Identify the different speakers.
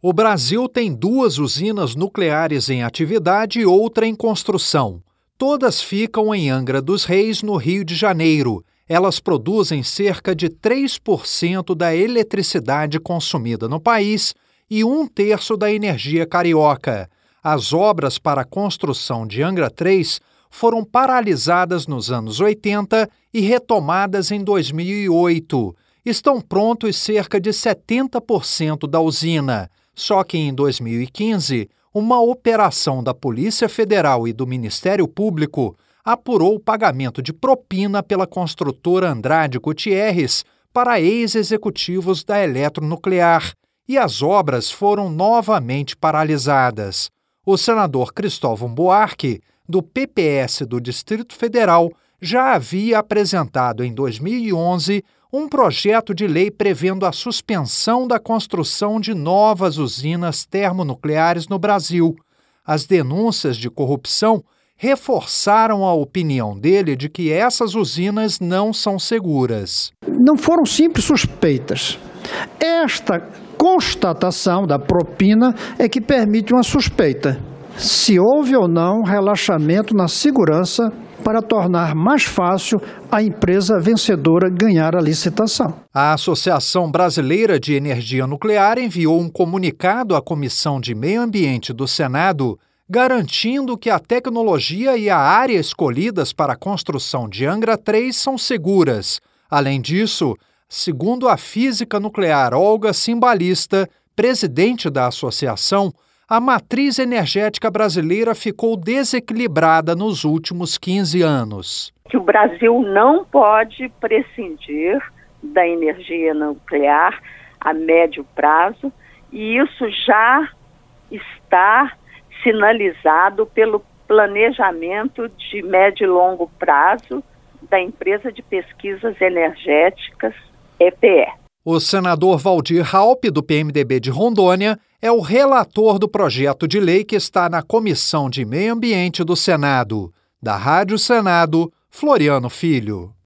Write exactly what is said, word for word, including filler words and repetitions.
Speaker 1: O Brasil tem duas usinas nucleares em atividade e outra em construção. Todas ficam em Angra dos Reis, no Rio de Janeiro. Elas produzem cerca de três por cento da eletricidade consumida no país e um terço da energia carioca. As obras para a construção de Angra três foram paralisadas nos anos oitenta e retomadas em dois mil e oito. Estão prontos cerca de setenta por cento da usina. Só que em dois mil e quinze, uma operação da Polícia Federal e do Ministério Público apurou o pagamento de propina pela construtora Andrade Gutierrez para ex-executivos da Eletronuclear, e as obras foram novamente paralisadas. O senador Cristóvão Buarque, do P P S do Distrito Federal, já havia apresentado em dois mil e onze um projeto de lei prevendo a suspensão da construção de novas usinas termonucleares no Brasil. As denúncias de corrupção reforçaram a opinião dele de que essas usinas não são seguras.
Speaker 2: Não foram simples suspeitas. Esta constatação da propina é que permite uma suspeita, se houve ou não relaxamento na segurança para tornar mais fácil a empresa vencedora ganhar a licitação.
Speaker 1: A Associação Brasileira de Energia Nuclear enviou um comunicado à Comissão de Meio Ambiente do Senado, garantindo que a tecnologia e a área escolhidas para a construção de Angra três são seguras. Além disso, segundo a física nuclear Olga Cimbalista, presidente da associação, a matriz energética brasileira ficou desequilibrada nos últimos quinze anos.
Speaker 3: Que o Brasil não pode prescindir da energia nuclear a médio prazo, e isso já está sinalizado pelo planejamento de médio e longo prazo da empresa de pesquisas energéticas E P E.
Speaker 1: O senador Waldir Raupp, do P M D B de Rondônia, é o relator do projeto de lei que está na Comissão de Meio Ambiente do Senado. Da Rádio Senado, Floriano Filho.